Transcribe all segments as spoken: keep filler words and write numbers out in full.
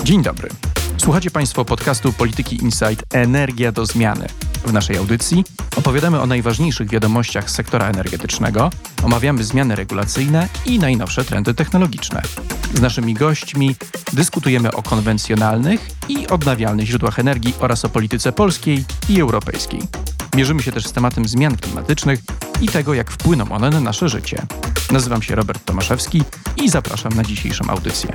Dzień dobry. Słuchacie Państwo podcastu Polityki Insight Energia do zmiany. W naszej audycji opowiadamy o najważniejszych wiadomościach z sektora energetycznego, omawiamy zmiany regulacyjne i najnowsze trendy technologiczne. Z naszymi gośćmi dyskutujemy o konwencjonalnych i odnawialnych źródłach energii oraz o polityce polskiej i europejskiej. Mierzymy się też z tematem zmian klimatycznych i tego, jak wpłyną one na nasze życie. Nazywam się Robert Tomaszewski i zapraszam na dzisiejszą audycję.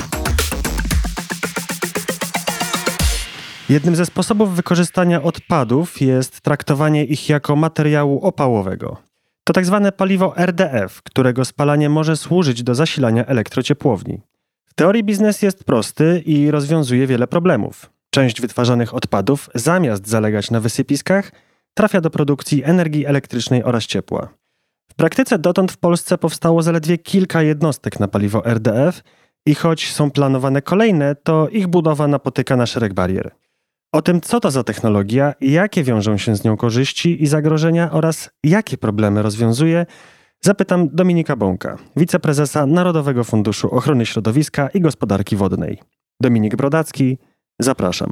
Jednym ze sposobów wykorzystania odpadów jest traktowanie ich jako materiału opałowego. To tak zwane paliwo R D F, którego spalanie może służyć do zasilania elektrociepłowni. W teorii biznes jest prosty i rozwiązuje wiele problemów. Część wytwarzanych odpadów, zamiast zalegać na wysypiskach, trafia do produkcji energii elektrycznej oraz ciepła. W praktyce dotąd w Polsce powstało zaledwie kilka jednostek na paliwo R D F i choć są planowane kolejne, to ich budowa napotyka na szereg barier. O tym, co to za technologia, jakie wiążą się z nią korzyści i zagrożenia oraz jakie problemy rozwiązuje, zapytam Dominika Bąka, wiceprezesa Narodowego Funduszu Ochrony Środowiska i Gospodarki Wodnej. Dominik Brodacki, zapraszam.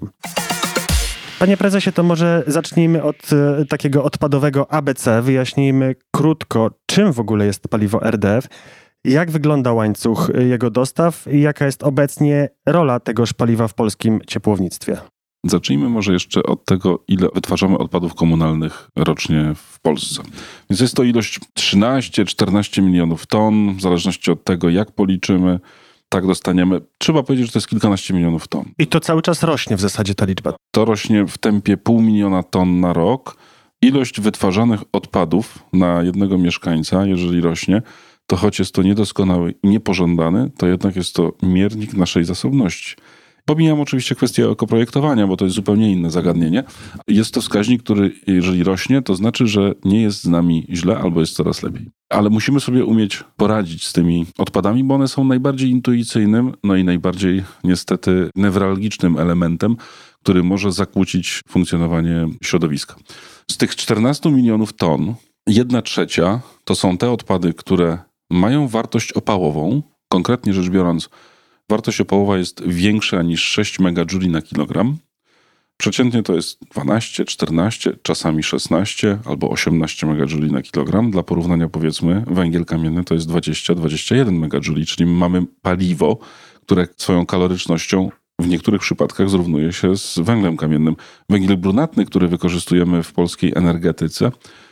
Panie prezesie, to może zacznijmy od e, takiego odpadowego A B C. Wyjaśnijmy krótko, czym w ogóle jest paliwo R D F, jak wygląda łańcuch jego dostaw i jaka jest obecnie rola tegoż paliwa w polskim ciepłownictwie. Zacznijmy może jeszcze od tego, ile wytwarzamy odpadów komunalnych rocznie w Polsce. Więc jest to ilość trzynaście czternaście milionów ton, w zależności od tego, jak policzymy, tak dostaniemy. Trzeba powiedzieć, że to jest kilkanaście milionów ton. I to cały czas rośnie w zasadzie ta liczba. To rośnie w tempie pół miliona ton na rok. Ilość wytwarzanych odpadów na jednego mieszkańca, jeżeli rośnie, to choć jest to niedoskonały i niepożądany, to jednak jest to miernik naszej zasobności. Pomijam oczywiście kwestię ekoprojektowania, bo to jest zupełnie inne zagadnienie. Jest to wskaźnik, który jeżeli rośnie, to znaczy, że nie jest z nami źle albo jest coraz lepiej. Ale musimy sobie umieć poradzić z tymi odpadami, bo one są najbardziej intuicyjnym, no i najbardziej niestety newralgicznym elementem, który może zakłócić funkcjonowanie środowiska. Z tych czternastu milionów ton, jedna trzecia to są te odpady, które mają wartość opałową, konkretnie rzecz biorąc, wartość opałowa jest większa niż sześć megajouli na kilogram. Przeciętnie to jest dwanaście, czternaście, czasami szesnaście albo osiemnaście megajouli na kilogram. Dla porównania powiedzmy węgiel kamienny to jest dwadzieścia do dwudziestu jeden megajouli, czyli mamy paliwo, które swoją kalorycznością w niektórych przypadkach zrównuje się z węglem kamiennym. Węgiel brunatny, który wykorzystujemy w polskiej energetyce,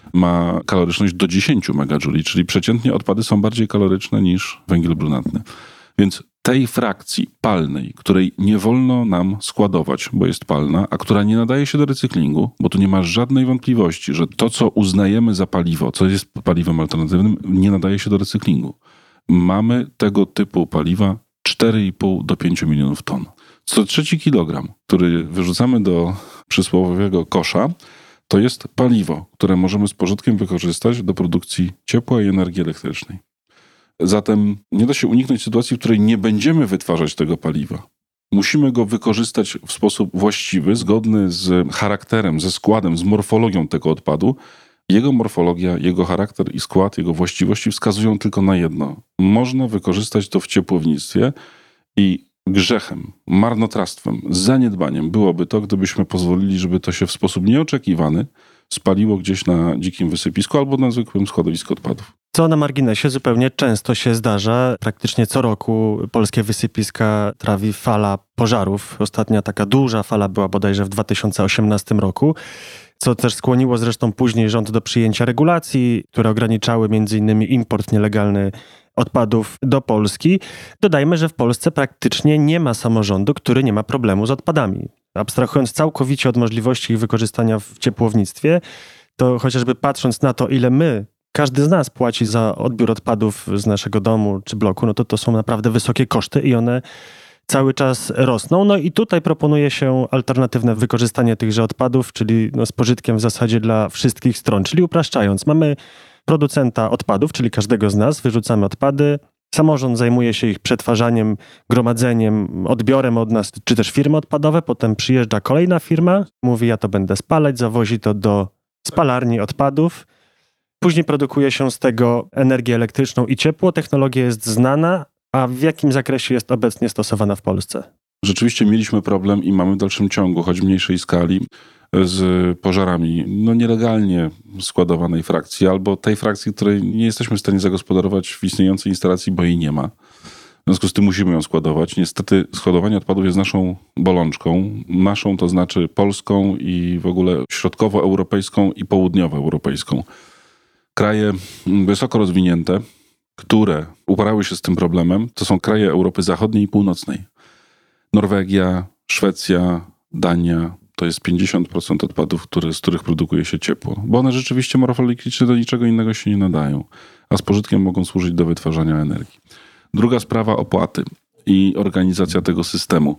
ma kaloryczność do dziesięciu megajouli, czyli przeciętnie odpady są bardziej kaloryczne niż węgiel brunatny. Więc tej frakcji palnej, której nie wolno nam składować, bo jest palna, a która nie nadaje się do recyklingu, bo tu nie ma żadnej wątpliwości, że to, co uznajemy za paliwo, co jest paliwem alternatywnym, nie nadaje się do recyklingu. Mamy tego typu paliwa cztery i pół do pięciu milionów ton. Co trzeci kilogram, który wyrzucamy do przysłowiowego kosza, to jest paliwo, które możemy z pożytkiem wykorzystać do produkcji ciepła i energii elektrycznej. Zatem nie da się uniknąć sytuacji, w której nie będziemy wytwarzać tego paliwa. Musimy go wykorzystać w sposób właściwy, zgodny z charakterem, ze składem, z morfologią tego odpadu. Jego morfologia, jego charakter i skład, jego właściwości wskazują tylko na jedno. Można wykorzystać to w ciepłownictwie i grzechem, marnotrawstwem, zaniedbaniem byłoby to, gdybyśmy pozwolili, żeby to się w sposób nieoczekiwany spaliło gdzieś na dzikim wysypisku albo na zwykłym składowisku odpadów. Co na marginesie zupełnie często się zdarza. Praktycznie co roku polskie wysypiska trawi fala pożarów. Ostatnia taka duża fala była bodajże w dwa tysiące osiemnastym roku, co też skłoniło zresztą później rząd do przyjęcia regulacji, które ograniczały między innymi import nielegalny odpadów do Polski. Dodajmy, że w Polsce praktycznie nie ma samorządu, który nie ma problemu z odpadami. Abstrahując całkowicie od możliwości ich wykorzystania w ciepłownictwie, to chociażby patrząc na to, ile my, każdy z nas płaci za odbiór odpadów z naszego domu czy bloku, no to to są naprawdę wysokie koszty i one cały czas rosną. No i tutaj proponuje się alternatywne wykorzystanie tychże odpadów, czyli no z pożytkiem w zasadzie dla wszystkich stron. Czyli upraszczając, mamy producenta odpadów, czyli każdego z nas, wyrzucamy odpady, samorząd zajmuje się ich przetwarzaniem, gromadzeniem, odbiorem od nas, czy też firmy odpadowe, potem przyjeżdża kolejna firma, mówi ja to będę spalać, zawozi to do spalarni odpadów, później produkuje się z tego energię elektryczną i ciepło, technologia jest znana, a w jakim zakresie jest obecnie stosowana w Polsce? rzeczywiście mieliśmy problem i mamy w dalszym ciągu, choć w mniejszej skali, z pożarami no nielegalnie składowanej frakcji albo tej frakcji, której nie jesteśmy w stanie zagospodarować w istniejącej instalacji, bo jej nie ma. W związku z tym musimy ją składować. Niestety składowanie odpadów jest naszą bolączką. Naszą to znaczy polską i w ogóle środkowoeuropejską i południowoeuropejską. Kraje wysoko rozwinięte, które uporały się z tym problemem, to są kraje Europy Zachodniej i Północnej. Norwegia, Szwecja, Dania, to jest pięćdziesiąt procent odpadów, które, z których produkuje się ciepło. Bo one rzeczywiście morfologicznie do niczego innego się nie nadają, a z pożytkiem mogą służyć do wytwarzania energii. Druga sprawa, opłaty i organizacja tego systemu.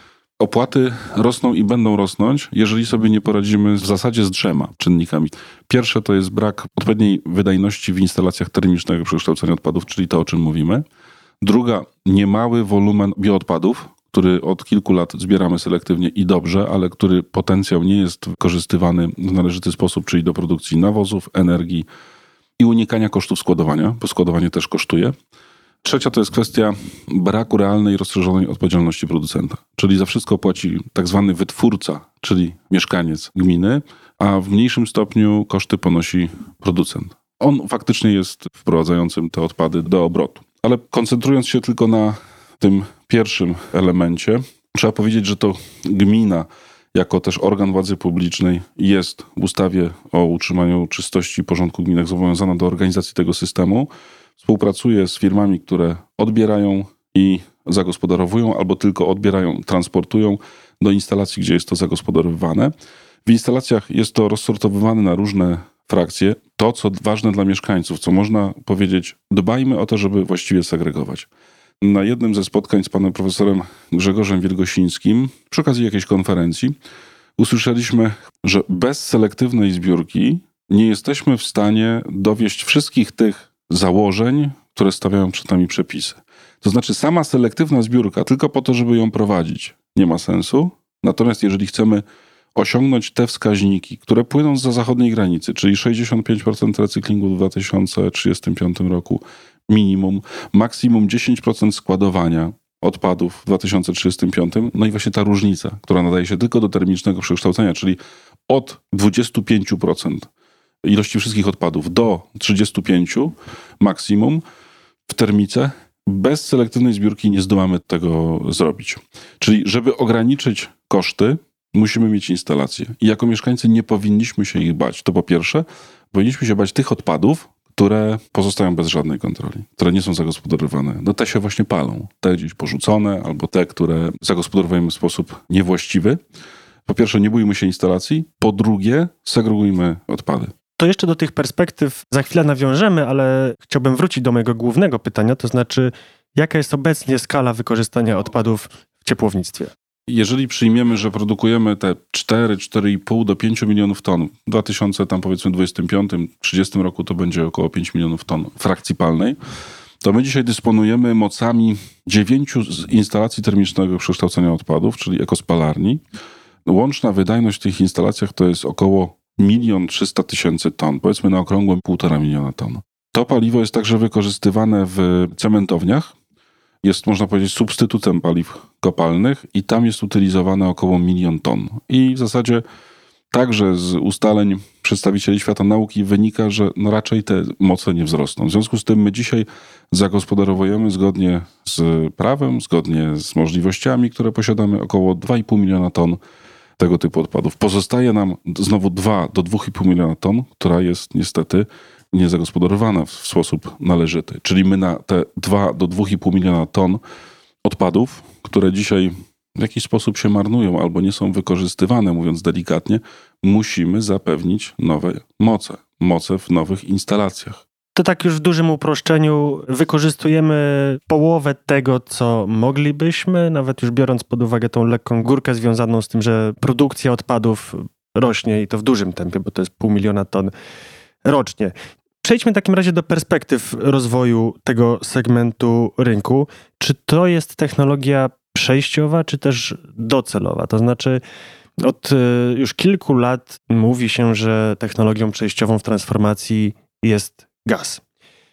Opłaty rosną i będą rosnąć, jeżeli sobie nie poradzimy w zasadzie z trzema czynnikami. Pierwsze to jest brak odpowiedniej wydajności w instalacjach termicznego przekształcenia odpadów, czyli to, o czym mówimy. Druga, niemały wolumen bioodpadów, który od kilku lat zbieramy selektywnie i dobrze, ale który potencjał nie jest wykorzystywany w należyty sposób, czyli do produkcji nawozów, energii i unikania kosztów składowania, bo składowanie też kosztuje. Trzecia to jest kwestia braku realnej, rozszerzonej odpowiedzialności producenta, czyli za wszystko płaci tak zwany wytwórca, czyli mieszkaniec gminy, a w mniejszym stopniu koszty ponosi producent. On faktycznie jest wprowadzającym te odpady do obrotu. Ale koncentrując się tylko na tym pierwszym elemencie, trzeba powiedzieć, że to gmina jako też organ władzy publicznej jest w ustawie o utrzymaniu czystości i porządku w gminach zobowiązana do organizacji tego systemu. Współpracuje z firmami, które odbierają i zagospodarowują, albo tylko odbierają, transportują do instalacji, gdzie jest to zagospodarowywane. W instalacjach jest to rozsortowywane na różne frakcje. To, co ważne dla mieszkańców, co można powiedzieć, dbajmy o to, żeby właściwie segregować. Na jednym ze spotkań z panem profesorem Grzegorzem Wiergosińskim, przy okazji jakiejś konferencji, usłyszeliśmy, że bez selektywnej zbiórki nie jesteśmy w stanie dowieść wszystkich tych założeń, które stawiają przed nami przepisy. To znaczy sama selektywna zbiórka tylko po to, żeby ją prowadzić, nie ma sensu. Natomiast jeżeli chcemy osiągnąć te wskaźniki, które płyną zza zachodniej granicy, czyli sześćdziesiąt pięć procent recyklingu w dwa tysiące trzydziestym piątym roku minimum, maksimum dziesięć procent składowania odpadów w dwa tysiące trzydziestym piątym, no i właśnie ta różnica, która nadaje się tylko do termicznego przekształcenia, czyli od dwadzieścia pięć procent ilości wszystkich odpadów do trzydzieści pięć maksimum w termice, bez selektywnej zbiórki nie zdołamy tego zrobić. Czyli żeby ograniczyć koszty, musimy mieć instalacje. I jako mieszkańcy nie powinniśmy się ich bać. To po pierwsze, powinniśmy się bać tych odpadów, które pozostają bez żadnej kontroli, które nie są zagospodarowane. No te się właśnie palą. Te gdzieś porzucone, albo te, które zagospodarowujemy w sposób niewłaściwy. Po pierwsze, nie bójmy się instalacji. Po drugie, segregujmy odpady. To jeszcze do tych perspektyw za chwilę nawiążemy, ale chciałbym wrócić do mojego głównego pytania, to znaczy jaka jest obecnie skala wykorzystania odpadów w ciepłownictwie? Jeżeli przyjmiemy, że produkujemy te cztery, cztery i pół do pięciu milionów ton, w dwa tysiące tam powiedzmy dwudziestym piątym, trzydziestym roku to będzie około pięć milionów ton frakcji palnej, to my dzisiaj dysponujemy mocami dziewięciu instalacji termicznego przekształcenia odpadów, czyli ekospalarni. Łączna wydajność w tych instalacjach to jest około milion trzysta tysięcy ton, powiedzmy na okrągłym półtora miliona ton. To paliwo jest także wykorzystywane w cementowniach, jest można powiedzieć substytutem paliw kopalnych i tam jest utylizowane około milion ton. I w zasadzie także z ustaleń przedstawicieli świata nauki wynika, że no raczej te moce nie wzrosną. W związku z tym my dzisiaj zagospodarowujemy zgodnie z prawem, zgodnie z możliwościami, które posiadamy, około dwa i pół miliona ton tego typu odpadów. Pozostaje nam znowu dwa do dwóch i pół miliona ton, która jest niestety niezagospodarowana w sposób należyty. Czyli my na te dwa do dwóch i pół miliona ton odpadów, które dzisiaj w jakiś sposób się marnują albo nie są wykorzystywane, mówiąc delikatnie, musimy zapewnić nowe moce. Moce w nowych instalacjach. To tak już w dużym uproszczeniu wykorzystujemy połowę tego, co moglibyśmy, nawet już biorąc pod uwagę tą lekką górkę związaną z tym, że produkcja odpadów rośnie i to w dużym tempie, bo to jest pół miliona ton rocznie. Przejdźmy w takim razie do perspektyw rozwoju tego segmentu rynku. Czy to jest technologia przejściowa, czy też docelowa? To znaczy od już kilku lat mówi się, że technologią przejściową w transformacji jest gaz.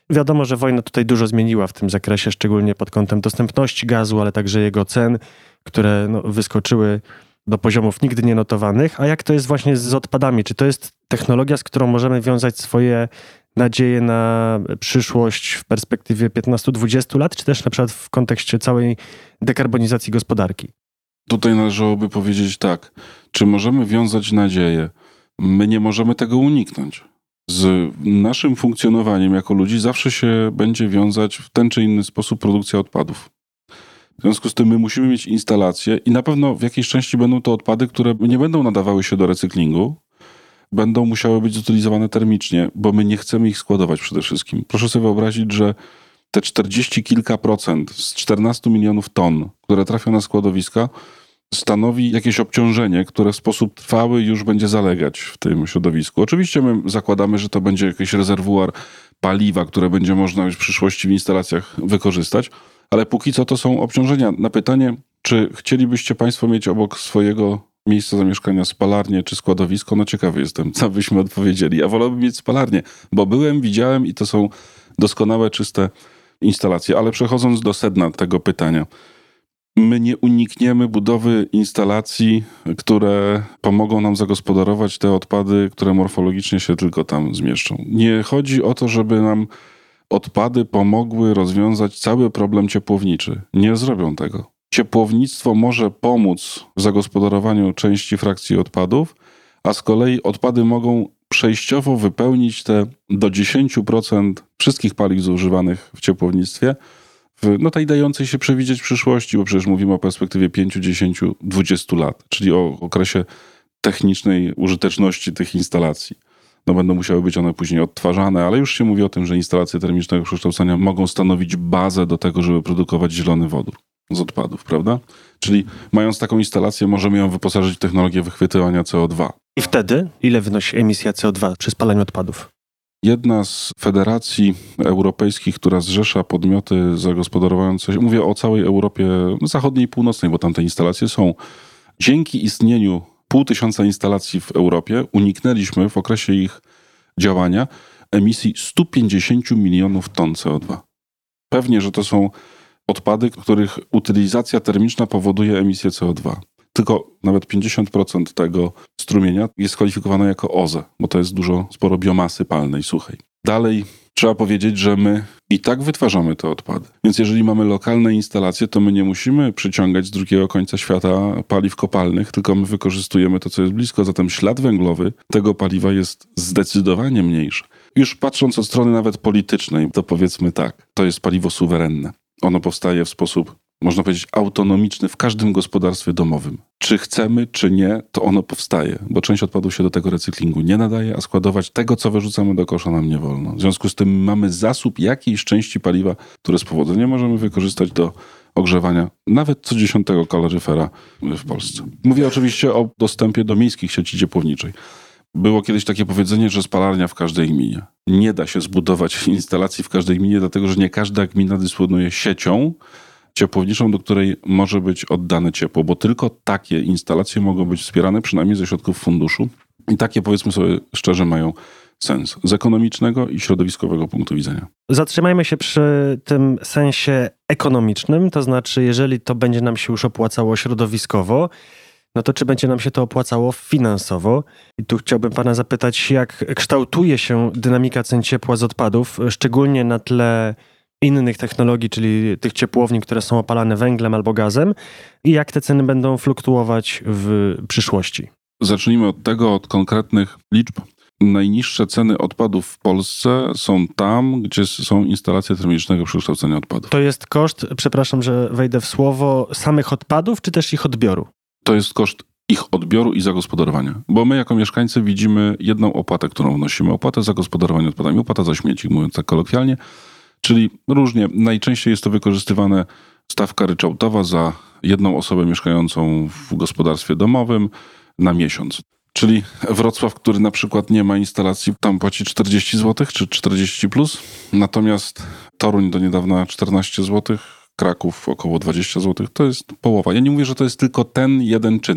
Wiadomo, że wojna tutaj dużo zmieniła w tym zakresie, szczególnie pod kątem dostępności gazu, ale także jego cen, które no, wyskoczyły do poziomów nigdy nie notowanych. A jak to jest właśnie z odpadami? Czy to jest technologia, z którą możemy wiązać swoje nadzieje na przyszłość w perspektywie piętnastu do dwudziestu lat, czy też na przykład w kontekście całej dekarbonizacji gospodarki? Tutaj należałoby powiedzieć tak, czy możemy wiązać nadzieję? My nie możemy tego uniknąć. Z naszym funkcjonowaniem jako ludzi zawsze się będzie wiązać w ten czy inny sposób produkcja odpadów. W związku z tym my musimy mieć instalacje i na pewno w jakiejś części będą to odpady, które nie będą nadawały się do recyklingu, będą musiały być zutylizowane termicznie, bo my nie chcemy ich składować przede wszystkim. Proszę sobie wyobrazić, że te czterdzieści kilka procent z czternastu milionów ton, które trafią na składowiska, stanowi jakieś obciążenie, które w sposób trwały już będzie zalegać w tym środowisku. Oczywiście my zakładamy, że to będzie jakiś rezerwuar paliwa, które będzie można już w przyszłości w instalacjach wykorzystać, ale póki co to są obciążenia. Na pytanie, czy chcielibyście Państwo mieć obok swojego miejsca zamieszkania spalarnię czy składowisko, no ciekawy jestem, co byśmy odpowiedzieli. Ja wolałbym mieć spalarnię, bo byłem, widziałem i to są doskonałe, czyste instalacje. Ale przechodząc do sedna tego pytania, my nie unikniemy budowy instalacji, które pomogą nam zagospodarować te odpady, które morfologicznie się tylko tam zmieszczą. Nie chodzi o to, żeby nam odpady pomogły rozwiązać cały problem ciepłowniczy. Nie zrobią tego. Ciepłownictwo może pomóc w zagospodarowaniu części frakcji odpadów, a z kolei odpady mogą przejściowo wypełnić te do dziesięć procent wszystkich paliw zużywanych w ciepłownictwie, w no tej dającej się przewidzieć przyszłości, bo przecież mówimy o perspektywie pięć, dziesięć, dwadzieścia lat, czyli o okresie technicznej użyteczności tych instalacji. No będą musiały być one później odtwarzane, ale już się mówi o tym, że instalacje termicznego przekształcenia mogą stanowić bazę do tego, żeby produkować zielony wodór z odpadów, prawda? Czyli mając taką instalację, możemy ją wyposażyć w technologię wychwytywania C O dwa. I wtedy ile wynosi emisja C O dwa przy spalaniu odpadów? Jedna z federacji europejskich, która zrzesza podmioty zagospodarujące, mówię o całej Europie zachodniej i północnej, bo tam te instalacje są. Dzięki istnieniu pół tysiąca instalacji w Europie uniknęliśmy w okresie ich działania emisji stu pięćdziesięciu milionów ton C O dwa. Pewnie, że to są odpady, których utylizacja termiczna powoduje emisję C O dwa. Tylko nawet pięćdziesiąt procent tego strumienia jest kwalifikowane jako O Z E, bo to jest dużo, sporo biomasy palnej, suchej. Dalej trzeba powiedzieć, że my i tak wytwarzamy te odpady. Więc jeżeli mamy lokalne instalacje, to my nie musimy przyciągać z drugiego końca świata paliw kopalnych, tylko my wykorzystujemy to, co jest blisko. Zatem ślad węglowy tego paliwa jest zdecydowanie mniejszy. Już patrząc od strony nawet politycznej, to powiedzmy tak, to jest paliwo suwerenne. Ono powstaje w sposób, można powiedzieć, autonomiczny w każdym gospodarstwie domowym. Czy chcemy, czy nie, to ono powstaje, bo część odpadów się do tego recyklingu nie nadaje, a składować tego, co wyrzucamy do kosza, nam nie wolno. W związku z tym mamy zasób jakiejś części paliwa, które z powodzeniem możemy wykorzystać do ogrzewania nawet co dziesiątego kaloryfera w Polsce. Mówię oczywiście o dostępie do miejskich sieci ciepłowniczej. Było kiedyś takie powiedzenie, że spalarnia w każdej gminie. Nie da się zbudować instalacji w każdej gminie, dlatego że nie każda gmina dysponuje siecią ciepłowniczą, do której może być oddane ciepło, bo tylko takie instalacje mogą być wspierane przynajmniej ze środków funduszu i takie, powiedzmy sobie szczerze, mają sens z ekonomicznego i środowiskowego punktu widzenia. Zatrzymajmy się przy tym sensie ekonomicznym, to znaczy jeżeli to będzie nam się już opłacało środowiskowo, no to czy będzie nam się to opłacało finansowo? I tu chciałbym pana zapytać, jak kształtuje się dynamika cen ciepła z odpadów, szczególnie na tle innych technologii, czyli tych ciepłowni, które są opalane węglem albo gazem i jak te ceny będą fluktuować w przyszłości? Zacznijmy od tego, od konkretnych liczb. Najniższe ceny odpadów w Polsce są tam, gdzie są instalacje termicznego przekształcenia odpadów. To jest koszt, przepraszam, że wejdę w słowo, samych odpadów, czy też ich odbioru? To jest koszt ich odbioru i zagospodarowania. Bo my jako mieszkańcy widzimy jedną opłatę, którą wnosimy. Opłatę za gospodarowanie odpadami, opłata za śmieci, mówiąc tak kolokwialnie. Czyli różnie, najczęściej jest to wykorzystywane stawka ryczałtowa za jedną osobę mieszkającą w gospodarstwie domowym na miesiąc. Czyli Wrocław, który na przykład nie ma instalacji, tam płaci czterdzieści złotych czy czterdzieści plus, natomiast Toruń do niedawna czternaście złotych, Kraków około dwadzieścia złotych, to jest połowa. Ja nie mówię, że to jest tylko ten jeden czynnik.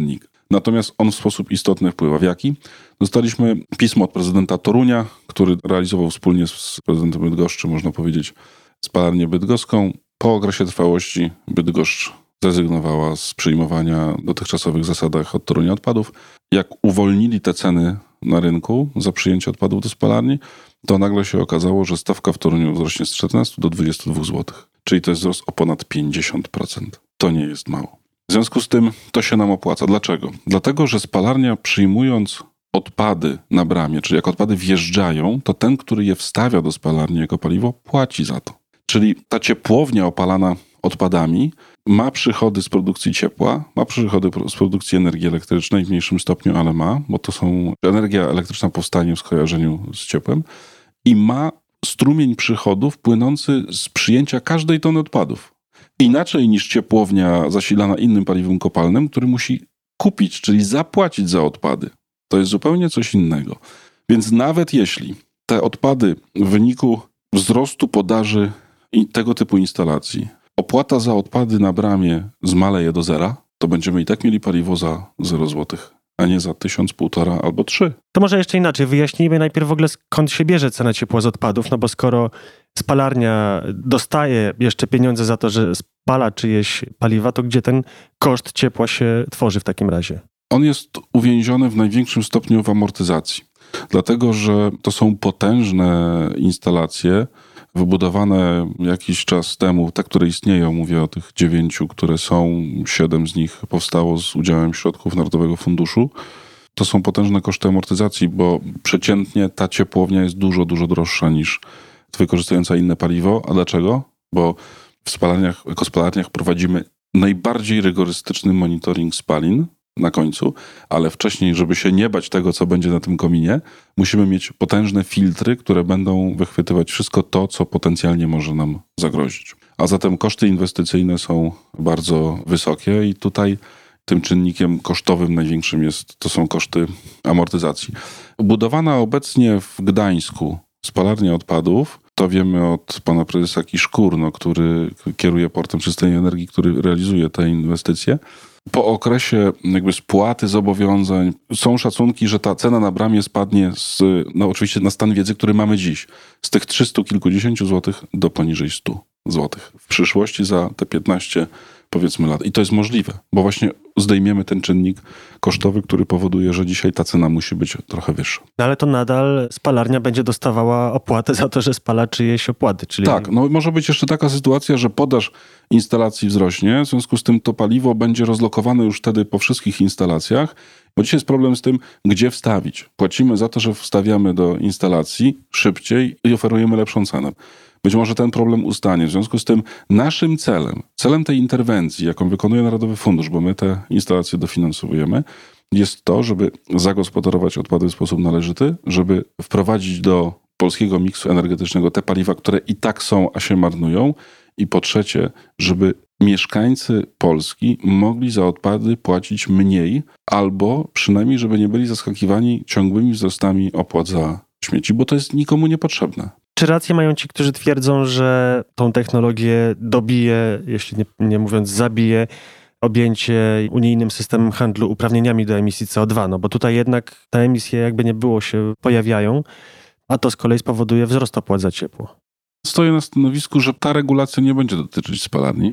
Natomiast on w sposób istotny wpływa. W jaki? Dostaliśmy pismo od prezydenta Torunia, który realizował wspólnie z prezydentem Bydgoszczy, można powiedzieć, spalarnię bydgoską. Po okresie trwałości Bydgoszcz zrezygnowała z przyjmowania w dotychczasowych zasadach od Torunia odpadów. Jak uwolnili te ceny na rynku za przyjęcie odpadów do spalarni, to nagle się okazało, że stawka w Toruniu wzrośnie z czternastu do dwudziestu dwóch złotych. Czyli to jest wzrost o ponad pięćdziesiąt procent. To nie jest mało. W związku z tym to się nam opłaca. Dlaczego? Dlatego, że spalarnia przyjmując odpady na bramie, czyli jak odpady wjeżdżają, to ten, który je wstawia do spalarni jako paliwo, płaci za to. Czyli ta ciepłownia opalana odpadami ma przychody z produkcji ciepła, ma przychody z produkcji energii elektrycznej w mniejszym stopniu, ale ma, bo to są energia elektryczna powstanie w skojarzeniu z ciepłem i ma strumień przychodów płynący z przyjęcia każdej tony odpadów. Inaczej niż ciepłownia zasilana innym paliwem kopalnym, który musi kupić, czyli zapłacić za odpady. To jest zupełnie coś innego. Więc nawet jeśli te odpady w wyniku wzrostu podaży i tego typu instalacji, opłata za odpady na bramie zmaleje do zera, to będziemy i tak mieli paliwo za zero złotych, a nie za tysiąc, półtora albo trzy. To może jeszcze inaczej. Wyjaśnijmy najpierw w ogóle, skąd się bierze cena ciepła z odpadów, no bo skoro spalarnia dostaje jeszcze pieniądze za to, że spala czyjeś paliwa, to gdzie ten koszt ciepła się tworzy w takim razie? On jest uwięziony w największym stopniu w amortyzacji, dlatego że to są potężne instalacje wybudowane jakiś czas temu, te, które istnieją, mówię o tych dziewięciu, które są, siedem z nich powstało z udziałem środków Narodowego Funduszu. To są potężne koszty amortyzacji, bo przeciętnie ta ciepłownia jest dużo, dużo droższa niż wykorzystująca inne paliwo. A dlaczego? Bo w spalarniach, ekospalarniach prowadzimy najbardziej rygorystyczny monitoring spalin na końcu, ale wcześniej, żeby się nie bać tego, co będzie na tym kominie, musimy mieć potężne filtry, które będą wychwytywać wszystko to, co potencjalnie może nam zagrozić. A zatem koszty inwestycyjne są bardzo wysokie i tutaj tym czynnikiem kosztowym największym jest, to są koszty amortyzacji. Budowana obecnie w Gdańsku spalarnia odpadów, to wiemy od pana prezesa Kiszkurno, który kieruje portem czystej energii, który realizuje te inwestycje. Po okresie jakby spłaty zobowiązań są szacunki, że ta cena na bramie spadnie z, no oczywiście na stan wiedzy, który mamy dziś, z tych trzystu kilkudziesięciu złotych do poniżej stu złotych. W przyszłości za te piętnaście powiedzmy lat. I to jest możliwe, bo właśnie zdejmiemy ten czynnik kosztowy, który powoduje, że dzisiaj ta cena musi być trochę wyższa. No ale to nadal spalarnia będzie dostawała opłatę za to, że spala czyjeś opłady. Czyli... Tak, no może być jeszcze taka sytuacja, że podaż instalacji wzrośnie, w związku z tym to paliwo będzie rozlokowane już wtedy po wszystkich instalacjach, bo dzisiaj jest problem z tym, gdzie wstawić. Płacimy za to, że wstawiamy do instalacji szybciej i oferujemy lepszą cenę. Być może ten problem ustanie. W związku z tym naszym celem, celem tej interwencji, jaką wykonuje Narodowy Fundusz, bo my te instalacje dofinansowujemy, jest to, żeby zagospodarować odpady w sposób należyty, żeby wprowadzić do polskiego miksu energetycznego te paliwa, które i tak są, a się marnują. I po trzecie, żeby mieszkańcy Polski mogli za odpady płacić mniej, albo przynajmniej, żeby nie byli zaskakiwani ciągłymi wzrostami opłat za śmieci, bo to jest nikomu niepotrzebne. Czy rację mają ci, którzy twierdzą, że tą technologię dobije, jeśli nie, nie mówiąc zabije, objęcie unijnym systemem handlu uprawnieniami do emisji C O dwa? No bo tutaj jednak te emisje jakby nie było się pojawiają, a to z kolei spowoduje wzrost opłat za ciepło. Stoję na stanowisku, że ta regulacja nie będzie dotyczyć spalarni,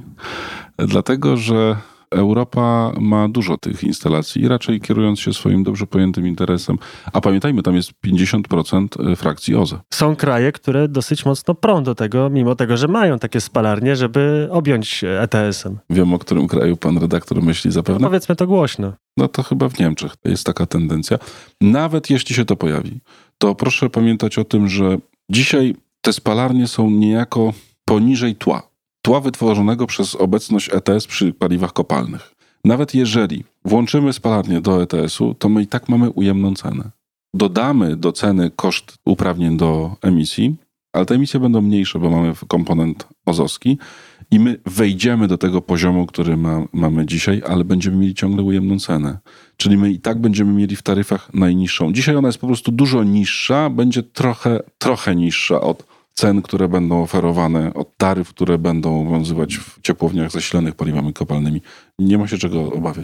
dlatego że Europa ma dużo tych instalacji i raczej kierując się swoim dobrze pojętym interesem, a pamiętajmy, tam jest pięćdziesiąt procent frakcji O Z E. Są kraje, które dosyć mocno prą do tego, mimo tego, że mają takie spalarnie, żeby objąć E T S-em. Wiem, o którym kraju pan redaktor myśli zapewne. No powiedzmy to głośno. No to chyba w Niemczech jest taka tendencja. Nawet jeśli się to pojawi, to proszę pamiętać o tym, że dzisiaj te spalarnie są niejako poniżej tła. Tła wytworzonego przez obecność E T S przy paliwach kopalnych. Nawet jeżeli włączymy spalarnię do E T S-u, to my i tak mamy ujemną cenę. Dodamy do ceny koszt uprawnień do emisji, ale te emisje będą mniejsze, bo mamy komponent ozowski i my wejdziemy do tego poziomu, który ma, mamy dzisiaj, ale będziemy mieli ciągle ujemną cenę. Czyli my i tak będziemy mieli w taryfach najniższą. Dzisiaj ona jest po prostu dużo niższa, będzie trochę, trochę niższa od cen, które będą oferowane, od taryf, które będą obowiązywać w ciepłowniach zasilanych paliwami kopalnymi. Nie ma się czego obawiać.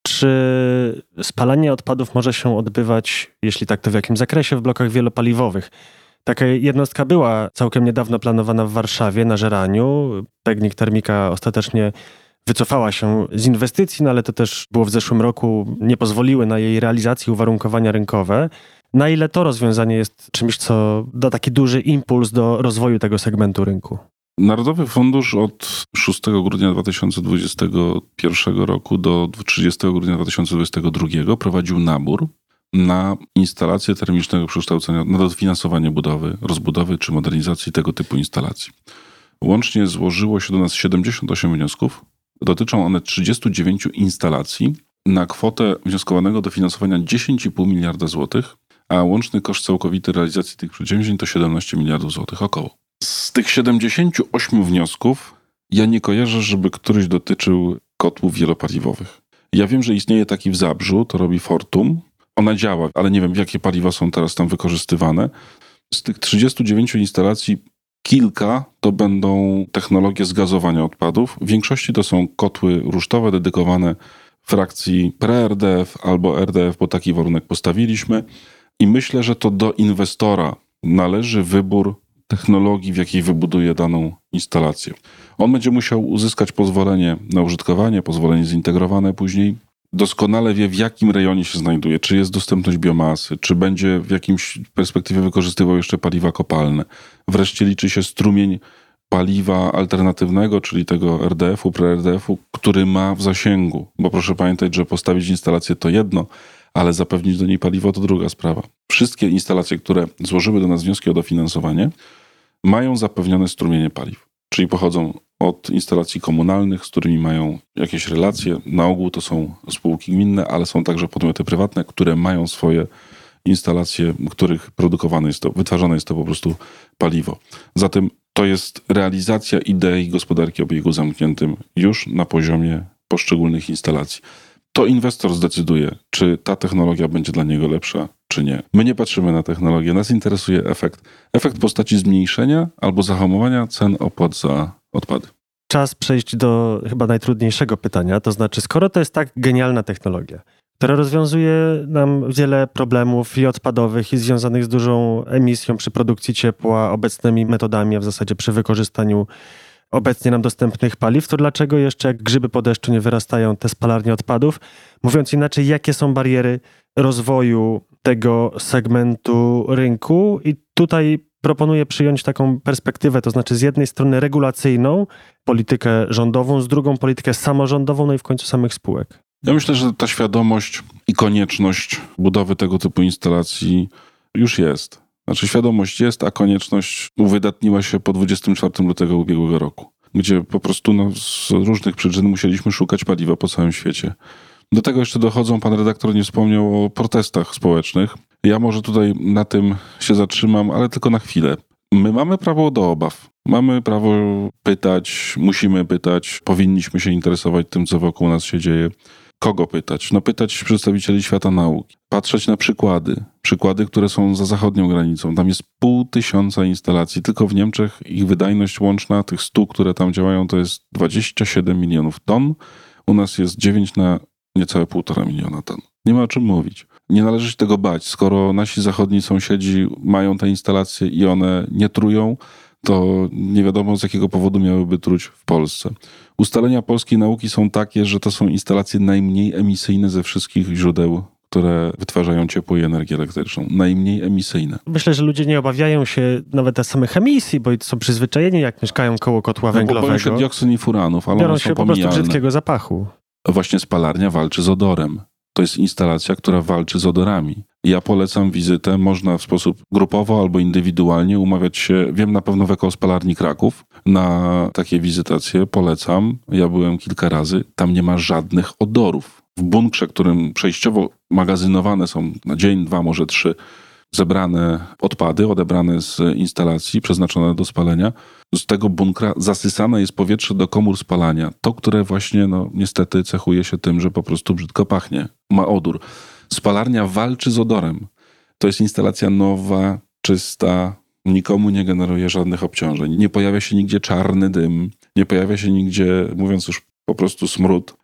Czy spalanie odpadów może się odbywać, jeśli tak, to w jakim zakresie, w blokach wielopaliwowych? Taka jednostka była całkiem niedawno planowana w Warszawie na Żeraniu. Pegnik Termika ostatecznie wycofała się z inwestycji, no ale to też było w zeszłym roku, nie pozwoliły na jej realizację uwarunkowania rynkowe. Na ile to rozwiązanie jest czymś, co da taki duży impuls do rozwoju tego segmentu rynku? Narodowy Fundusz od szóstego grudnia dwa tysiące dwudziestego pierwszego roku do trzydziestego grudnia dwa tysiące dwudziestego drugiego prowadził nabór na instalacje termicznego przekształcenia, na dofinansowanie budowy, rozbudowy czy modernizacji tego typu instalacji. Łącznie złożyło się do nas siedemdziesiąt osiem wniosków. Dotyczą one trzydziestu dziewięciu instalacji na kwotę wnioskowanego dofinansowania dziesięć i pół miliarda złotych, a łączny koszt całkowity realizacji tych przedsięwzięć to siedemnaście miliardów złotych około. Z tych siedemdziesięciu ośmiu wniosków ja nie kojarzę, żeby któryś dotyczył kotłów wielopaliwowych. Ja wiem, że istnieje taki w Zabrzu, to robi Fortum. Ona działa, ale nie wiem, jakie paliwa są teraz tam wykorzystywane. Z tych trzydziestu dziewięciu instalacji kilka to będą technologie zgazowania odpadów. W większości to są kotły rusztowe dedykowane frakcji pre-R D F albo R D F, bo taki warunek postawiliśmy. I myślę, że to do inwestora należy wybór technologii, w jakiej wybuduje daną instalację. On będzie musiał uzyskać pozwolenie na użytkowanie, pozwolenie zintegrowane później. Doskonale wie, w jakim rejonie się znajduje, czy jest dostępność biomasy, czy będzie w jakimś perspektywie wykorzystywał jeszcze paliwa kopalne. Wreszcie liczy się strumień paliwa alternatywnego, czyli tego R D F-u, pre-R D F-u, który ma w zasięgu. Bo proszę pamiętać, że postawić instalację to jedno, ale zapewnić do niej paliwo to druga sprawa. Wszystkie instalacje, które złożyły do nas wnioski o dofinansowanie, mają zapewnione strumienie paliw, czyli pochodzą od instalacji komunalnych, z którymi mają jakieś relacje. Na ogół to są spółki gminne, ale są także podmioty prywatne, które mają swoje instalacje, których produkowane jest to, wytwarzane jest to po prostu paliwo. Zatem to jest realizacja idei gospodarki o obiegu zamkniętym już na poziomie poszczególnych instalacji. To inwestor zdecyduje, czy ta technologia będzie dla niego lepsza, czy nie. My nie patrzymy na technologię, nas interesuje efekt. Efekt w postaci zmniejszenia albo zahamowania cen opłat za odpady. Czas przejść do chyba najtrudniejszego pytania, to znaczy, skoro to jest tak genialna technologia, która rozwiązuje nam wiele problemów i odpadowych, i związanych z dużą emisją przy produkcji ciepła, obecnymi metodami, a w zasadzie przy wykorzystaniu obecnie nam dostępnych paliw, to dlaczego jeszcze jak grzyby po deszczu nie wyrastają te spalarnie odpadów? Mówiąc inaczej, jakie są bariery rozwoju tego segmentu rynku? I tutaj proponuję przyjąć taką perspektywę, to znaczy z jednej strony regulacyjną, politykę rządową, z drugą politykę samorządową, no i w końcu samych spółek. Ja myślę, że ta świadomość i konieczność budowy tego typu instalacji już jest. Znaczy świadomość jest, a konieczność uwydatniła się po dwudziestego czwartego lutego ubiegłego roku, gdzie po prostu no, z różnych przyczyn musieliśmy szukać paliwa po całym świecie. Do tego jeszcze dochodzą, pan redaktor nie wspomniał o protestach społecznych. Ja może tutaj na tym się zatrzymam, ale tylko na chwilę. My mamy prawo do obaw. Mamy prawo pytać, musimy pytać, powinniśmy się interesować tym, co wokół nas się dzieje. Kogo pytać? No pytać przedstawicieli świata nauki. Patrzeć na przykłady. Przykłady, które są za zachodnią granicą. Tam jest pół tysiąca instalacji. Tylko w Niemczech ich wydajność łączna, tych stu, które tam działają, to jest dwadzieścia siedem milionów ton. U nas jest dziewięć na niecałe półtora miliona ton. Nie ma o czym mówić. Nie należy się tego bać. Skoro nasi zachodni sąsiedzi mają te instalacje i one nie trują, to nie wiadomo z jakiego powodu miałyby truć w Polsce. Ustalenia polskiej nauki są takie, że to są instalacje najmniej emisyjne ze wszystkich źródeł, które wytwarzają ciepło i energię elektryczną. Najmniej emisyjne. Myślę, że ludzie nie obawiają się nawet samych emisji, bo są przyzwyczajeni, jak mieszkają koło kotła no, węglowego. Boją się dioksyn i furanów, ale biorą one są się pomijalne. Po prostu brzydkiego zapachu. Właśnie spalarnia walczy z odorem. To jest instalacja, która walczy z odorami. Ja polecam wizytę, można w sposób grupowo albo indywidualnie umawiać się, wiem na pewno w Ekospalarni Kraków, na takie wizytacje polecam. Ja byłem kilka razy, tam nie ma żadnych odorów. W bunkrze, którym przejściowo magazynowane są na dzień, dwa, może trzy, zebrane odpady, odebrane z instalacji, przeznaczone do spalenia. Z tego bunkra zasysane jest powietrze do komór spalania. To, które właśnie, no niestety cechuje się tym, że po prostu brzydko pachnie. Ma odór. Spalarnia walczy z odorem. To jest instalacja nowa, czysta, nikomu nie generuje żadnych obciążeń. Nie pojawia się nigdzie czarny dym, nie pojawia się nigdzie, mówiąc już po prostu smród.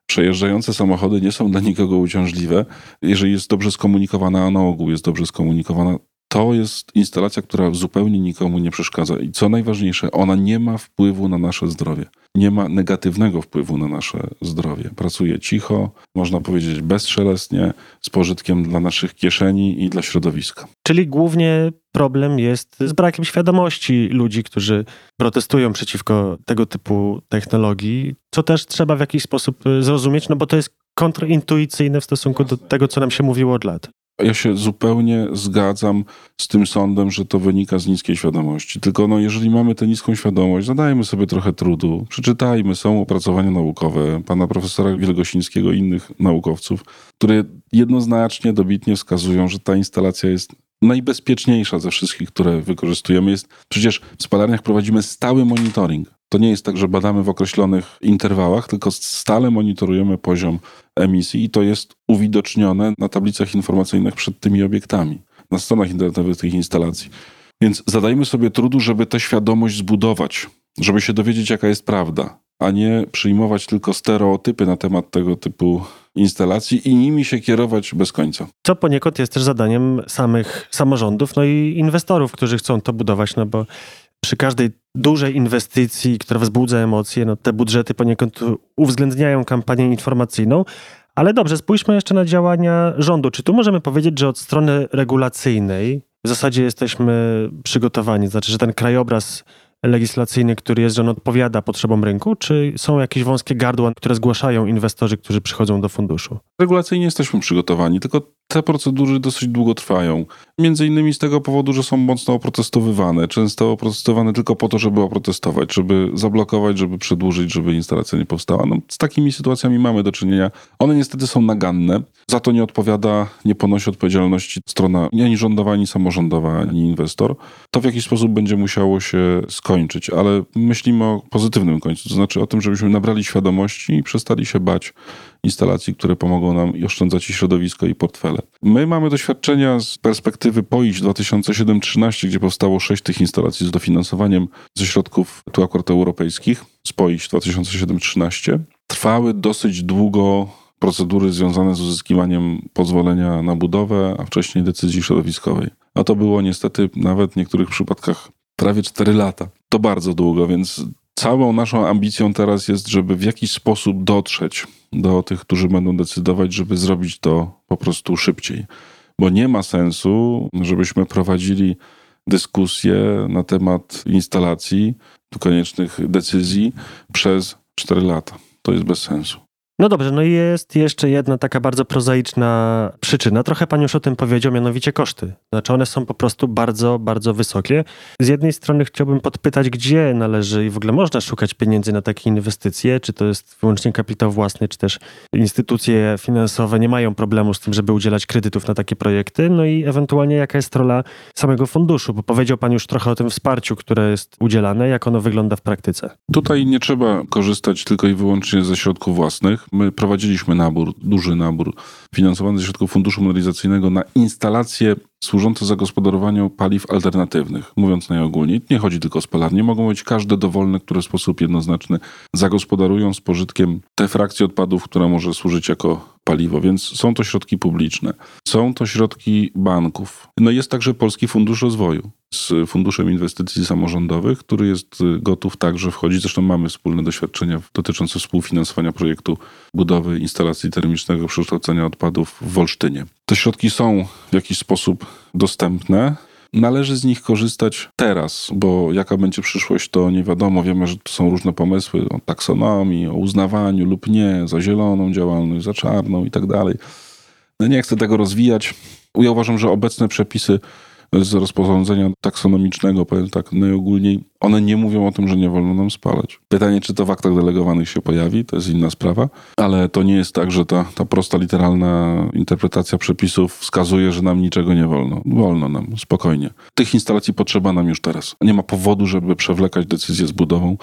Przejeżdżające samochody nie są dla nikogo uciążliwe. Jeżeli jest dobrze skomunikowana, a na ogół jest dobrze skomunikowana, to jest instalacja, która zupełnie nikomu nie przeszkadza. I co najważniejsze, ona nie ma wpływu na nasze zdrowie. Nie ma negatywnego wpływu na nasze zdrowie. Pracuje cicho, można powiedzieć bezszelestnie, z pożytkiem dla naszych kieszeni i dla środowiska. Czyli głównie problem jest z brakiem świadomości ludzi, którzy protestują przeciwko tego typu technologii, co też trzeba w jakiś sposób zrozumieć, no bo to jest kontrintuicyjne w stosunku do tego, co nam się mówiło od lat. Ja się zupełnie zgadzam z tym sądem, że to wynika z niskiej świadomości. Tylko no, jeżeli mamy tę niską świadomość, zadajmy sobie trochę trudu, przeczytajmy, są opracowania naukowe pana profesora Wielgosińskiego i innych naukowców, które jednoznacznie, dobitnie wskazują, że ta instalacja jest najbezpieczniejsza ze wszystkich, które wykorzystujemy. Jest, przecież w spalarniach prowadzimy stały monitoring. To nie jest tak, że badamy w określonych interwałach, tylko stale monitorujemy poziom emisji i to jest uwidocznione na tablicach informacyjnych przed tymi obiektami, na stronach internetowych tych instalacji. Więc zadajmy sobie trudu, żeby tę świadomość zbudować, żeby się dowiedzieć, jaka jest prawda, a nie przyjmować tylko stereotypy na temat tego typu instalacji i nimi się kierować bez końca. Co poniekąd jest też zadaniem samych samorządów, no i inwestorów, którzy chcą to budować, no bo przy każdej dużej inwestycji, która wzbudza emocje, no te budżety poniekąd uwzględniają kampanię informacyjną. Ale dobrze, spójrzmy jeszcze na działania rządu. Czy tu możemy powiedzieć, że od strony regulacyjnej w zasadzie jesteśmy przygotowani? Znaczy, że ten krajobraz legislacyjny, który jest, że on odpowiada potrzebom rynku, czy są jakieś wąskie gardła, które zgłaszają inwestorzy, którzy przychodzą do funduszu? Regulacyjnie jesteśmy przygotowani, tylko te procedury dosyć długo trwają. Między innymi z tego powodu, że są mocno oprotestowywane. Często oprotestowane tylko po to, żeby oprotestować, żeby zablokować, żeby przedłużyć, żeby instalacja nie powstała. No, z takimi sytuacjami mamy do czynienia. One niestety są naganne. Za to nie odpowiada, nie ponosi odpowiedzialności strona ani rządowa, ani samorządowa, ani inwestor. To w jakiś sposób będzie musiało się skończyć, ale myślimy o pozytywnym końcu. To znaczy o tym, żebyśmy nabrali świadomości i przestali się bać instalacji, które pomogą nam i oszczędzać i środowisko, i portfele. My mamy doświadczenia z perspektywy P O I dwa tysiące siedem trzynaście, gdzie powstało sześć tych instalacji z dofinansowaniem ze środków tu akurat europejskich, z P O I dwa tysiące siedem trzynaście. Trwały dosyć długo procedury związane z uzyskiwaniem pozwolenia na budowę, a wcześniej decyzji środowiskowej. A to było niestety nawet w niektórych przypadkach prawie cztery lata. To bardzo długo, więc całą naszą ambicją teraz jest, żeby w jakiś sposób dotrzeć do tych, którzy będą decydować, żeby zrobić to po prostu szybciej. Bo nie ma sensu, żebyśmy prowadzili dyskusje na temat instalacji, tu koniecznych decyzji przez cztery lata. To jest bez sensu. No dobrze, no i jest jeszcze jedna taka bardzo prozaiczna przyczyna. Trochę pan już o tym powiedział, mianowicie koszty. Znaczy one są po prostu bardzo, bardzo wysokie. Z jednej strony chciałbym podpytać, gdzie należy i w ogóle można szukać pieniędzy na takie inwestycje, czy to jest wyłącznie kapitał własny, czy też instytucje finansowe nie mają problemu z tym, żeby udzielać kredytów na takie projekty, no i ewentualnie jaka jest rola samego funduszu, bo powiedział pan już trochę o tym wsparciu, które jest udzielane, jak ono wygląda w praktyce. Tutaj nie trzeba korzystać tylko i wyłącznie ze środków własnych. My prowadziliśmy nabór, duży nabór finansowany ze środków Funduszu Modernizacyjnego na instalacje służące zagospodarowaniu paliw alternatywnych. Mówiąc najogólniej, nie chodzi tylko o spalarnie, mogą być każde dowolne, które w sposób jednoznaczny zagospodarują z pożytkiem te frakcje odpadów, która może służyć jako paliwo, więc są to środki publiczne. Są to środki banków. No jest także Polski Fundusz Rozwoju z Funduszem Inwestycji Samorządowych, który jest gotów także wchodzić. Zresztą mamy wspólne doświadczenia dotyczące współfinansowania projektu budowy instalacji termicznego przekształcenia odpadów w Olsztynie. Te środki są w jakiś sposób dostępne. Należy z nich korzystać teraz, bo jaka będzie przyszłość, to nie wiadomo. Wiemy, że to są różne pomysły o taksonomii, o uznawaniu lub nie, za zieloną działalność, za czarną i tak dalej. No nie chcę tego rozwijać. Ja uważam, że obecne przepisy z rozporządzenia taksonomicznego, powiem tak najogólniej, one nie mówią o tym, że nie wolno nam spalać. Pytanie, czy to w aktach delegowanych się pojawi, to jest inna sprawa, ale to nie jest tak, że ta, ta prosta, literalna interpretacja przepisów wskazuje, że nam niczego nie wolno. Wolno nam, spokojnie. Tych instalacji potrzeba nam już teraz. Nie ma powodu, żeby przewlekać decyzję z budową,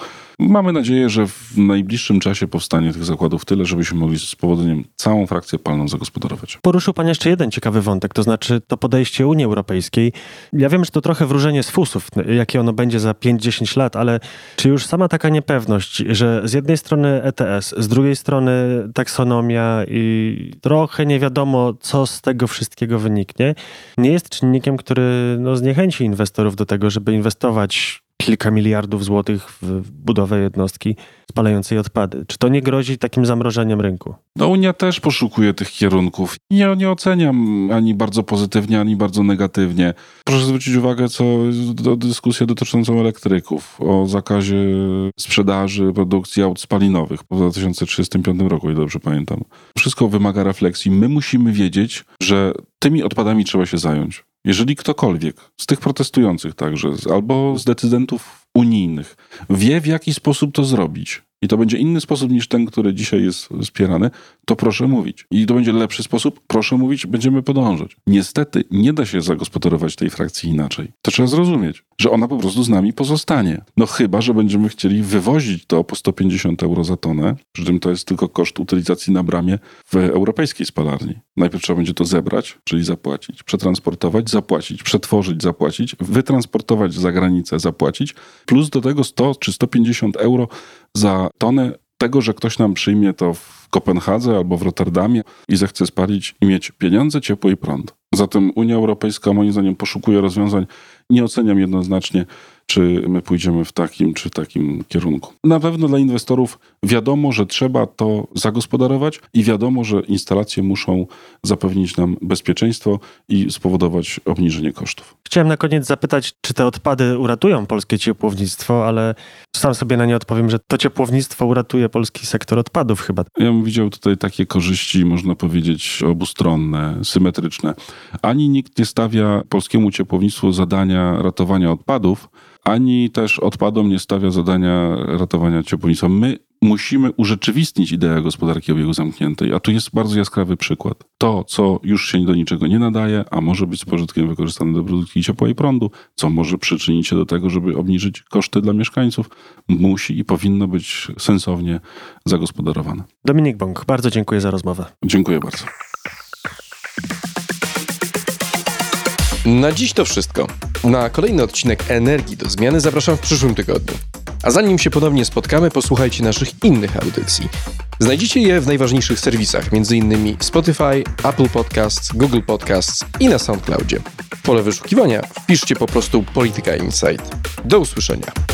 Mamy nadzieję, że w najbliższym czasie powstanie tych zakładów tyle, żebyśmy mogli z powodzeniem całą frakcję palną zagospodarować. Poruszył pan jeszcze jeden ciekawy wątek, to znaczy to podejście Unii Europejskiej. Ja wiem, że to trochę wróżenie z fusów, jakie ono będzie za pięć do dziesięciu lat, ale czy już sama taka niepewność, że z jednej strony E T S, z drugiej strony taksonomia i trochę nie wiadomo, co z tego wszystkiego wyniknie, nie jest czynnikiem, który no, zniechęci inwestorów do tego, żeby inwestować kilka miliardów złotych w budowę jednostki spalającej odpady. Czy to nie grozi takim zamrożeniem rynku? No Unia też poszukuje tych kierunków. Ja nie oceniam ani bardzo pozytywnie, ani bardzo negatywnie. Proszę zwrócić uwagę, co do dyskusję dotyczącą elektryków, o zakazie sprzedaży, produkcji aut spalinowych w dwa tysiące trzydziestym piątym roku, o dobrze pamiętam. Wszystko wymaga refleksji. My musimy wiedzieć, że tymi odpadami trzeba się zająć. Jeżeli ktokolwiek z tych protestujących także, albo z decydentów unijnych wie, w jaki sposób to zrobić, i to będzie inny sposób niż ten, który dzisiaj jest wspierany, to proszę mówić. I to będzie lepszy sposób, proszę mówić, będziemy podążać. Niestety nie da się zagospodarować tej frakcji inaczej. To trzeba zrozumieć, że ona po prostu z nami pozostanie. No chyba, że będziemy chcieli wywozić to po sto pięćdziesiąt euro za tonę, przy czym to jest tylko koszt utylizacji na bramie w europejskiej spalarni. Najpierw trzeba będzie to zebrać, czyli zapłacić, przetransportować, zapłacić, przetworzyć, zapłacić, wytransportować za granicę, zapłacić, plus do tego sto czy sto pięćdziesiąt euro za tonę tego, że ktoś nam przyjmie to w Kopenhadze albo w Rotterdamie i zechce spalić i mieć pieniądze, ciepło i prąd. Zatem Unia Europejska moim zdaniem poszukuje rozwiązań. Nie oceniam jednoznacznie, czy my pójdziemy w takim czy takim kierunku. Na pewno dla inwestorów wiadomo, że trzeba to zagospodarować i wiadomo, że instalacje muszą zapewnić nam bezpieczeństwo i spowodować obniżenie kosztów. Chciałem na koniec zapytać, czy te odpady uratują polskie ciepłownictwo, ale sam sobie na nie odpowiem, że to ciepłownictwo uratuje polski sektor odpadów chyba. Ja bym widział tutaj takie korzyści, można powiedzieć, obustronne, symetryczne. Ani nikt nie stawia polskiemu ciepłownictwu zadania ratowania odpadów, ani też odpadom nie stawia zadania ratowania ciepłownictwa. My musimy urzeczywistnić ideę gospodarki o obiegu zamkniętej, a tu jest bardzo jaskrawy przykład. To, co już się do niczego nie nadaje, a może być z pożytkiem wykorzystane do produkcji ciepła i prądu, co może przyczynić się do tego, żeby obniżyć koszty dla mieszkańców, musi i powinno być sensownie zagospodarowane. Dominik Bąk, bardzo dziękuję za rozmowę. Dziękuję bardzo. Na dziś to wszystko. Na kolejny odcinek Energii do Zmiany zapraszam w przyszłym tygodniu. A zanim się ponownie spotkamy, posłuchajcie naszych innych audycji. Znajdziecie je w najważniejszych serwisach, m.in. Spotify, Apple Podcasts, Google Podcasts i na SoundCloudzie. W pole wyszukiwania wpiszcie po prostu Polityka Insight. Do usłyszenia.